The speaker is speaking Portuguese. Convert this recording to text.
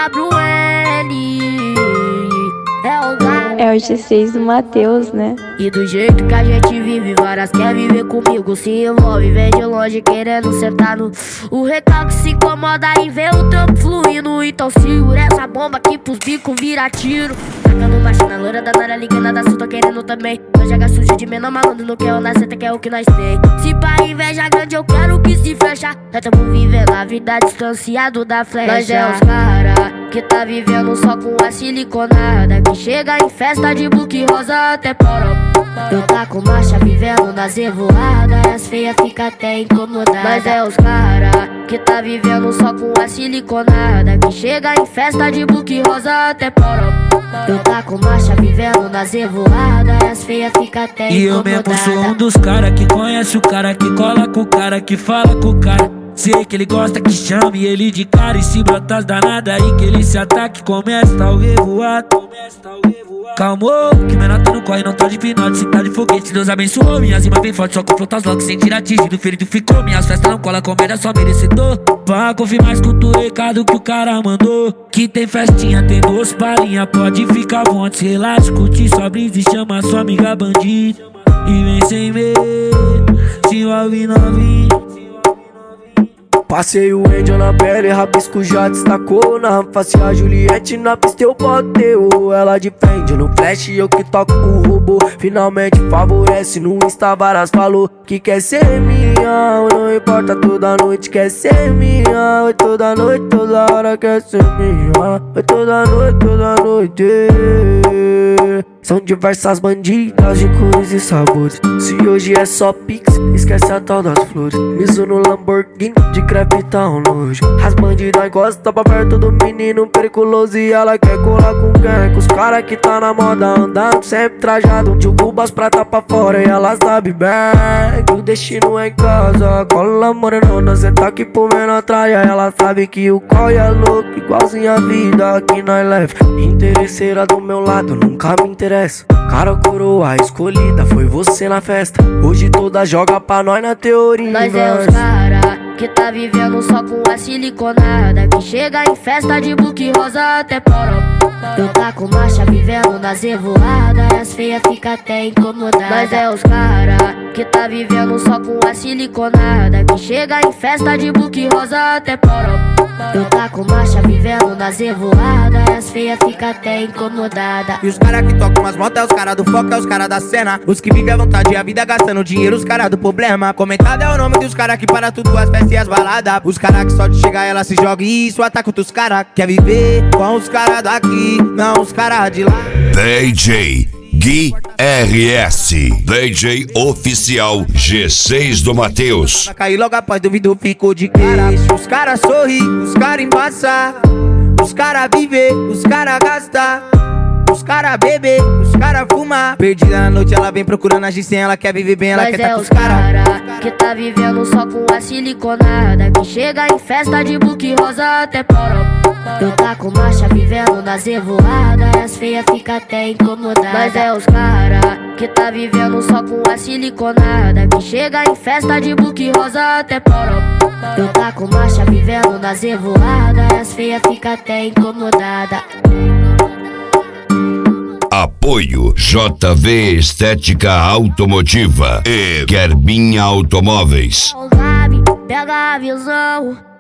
É o gato. É o G6 do Matheus, né? E do jeito que a gente vive, várias quer viver comigo, se envolve, vem de longe querendo sentar no. O recalque se incomoda em ver o trampo fluindo. Então segura essa bomba aqui pros bicos vira tiro. Tacando marcha loira da Nara, ligando da Sul, tô querendo também. Nós joga sujo de menor malandro, não quer o nasceta, que é o que nós tem. Se pra inveja grande eu quero que se fecha. Nós tamo vivendo a vida distanciado da flecha. Nós é os cara que tá vivendo só com a siliconada, que chega em festa de buque rosa até poró. Eu tá com marcha vivendo nas revoadas, as feias fica até incomodadas. Mas é os cara que tá vivendo só com a siliconada, que chega em festa de buque rosa até poró. Eu tá com marcha vivendo nas revoadas, as feias fica até incomodadas. E eu mesmo sou um dos cara que conhece o cara, que cola com o cara, que fala com o cara. Sei que ele gosta que chame ele de cara, e se brotar as danadas aí que ele se ataque, começa o revoado. Calmou, que menor tá no corre, não tá de pinote, se tá de foguete, Deus abençoou. Minhas rimas bem fortes, só confronta as logo sem tirar atingido, ferido ficou. Minhas festas não cola, comédia só merecedor. Pra confirmar, escuta o recado que o cara mandou, que tem festinha, tem doce palhinha, pode ficar à vontade, relaxa, curte sua brisa e chama sua amiga bandida. E vem sem medo, se envolve novinho. Passei o Angel na pele, rabisco já destacou. Na face a Juliette, na pista eu botei. Ela de frente no flash, eu que toco o robô. Finalmente favorece, no Insta várias falou que quer ser minha. Não importa, toda noite quer ser minha. Oi, toda noite, toda hora quer ser minha. Oi, toda noite. São diversas bandidas de cores e sabores. Se hoje é só pix, esquece a tal das flores. Miso no Lamborghini, de crepe tá um nojo. As bandidas gostam pra perto do menino periculoso, e ela quer colar com quem? Com os cara que tá na moda, andando sempre trajado. De Cubas prata pra fora e ela sabe bem que o destino é em casa. Cola morenona, cê tá aqui por vendo atrás. Ela sabe que o coi é louco, igualzinho a vida que nós leva. Interesseira do meu lado, nunca me interessa. Cara, coroa escolhida, foi você na festa. Hoje toda joga pra nós na teoria. Nós é os cara que tá vivendo só com a siliconada, que chega em festa de buque rosa até poró. Eu tá com marcha vivendo nas revoadas, as feias fica até incomodadas. Nós é os cara que tá vivendo só com a siliconada, que chega em festa de buque rosa até poró. Eu tá com marcha vivendo nas revoadas, as feias fica até incomodada. E os cara que tocam as motos é os cara do foco, é os cara da cena. Os que vivem à vontade e a vida gastando dinheiro, os cara do problema. Comentado é o nome dos cara que para tudo, as festas e as baladas. Os cara que só de chegar ela se joga e isso ataca outros cara. Quer viver com os cara daqui, não os cara de lá. DJ Gui RS, DJ oficial G6 do Matheus. Vai cair logo após, duvido, ficou de queixo. Os cara sorri, os cara embaça. Os cara vive, os cara gasta. Os cara bebe, os cara fuma. Perdida na noite, ela vem procurando agir sem, ela quer viver bem, ela nós quer é tá com os os cara que tá vivendo só com a siliconada, que chega em festa de buque rosa até poró. Eu tá com marcha vivendo nas revoadas, as feias fica até incomodadas. Nós é os cara que tá vivendo só com a siliconada, que chega em festa de buque rosa até poró. Eu tá com marcha vivendo nas revoadas, as feias fica até incomodada. Apoio JV Estética Automotiva e Querbinha Automóveis. Pega a visão.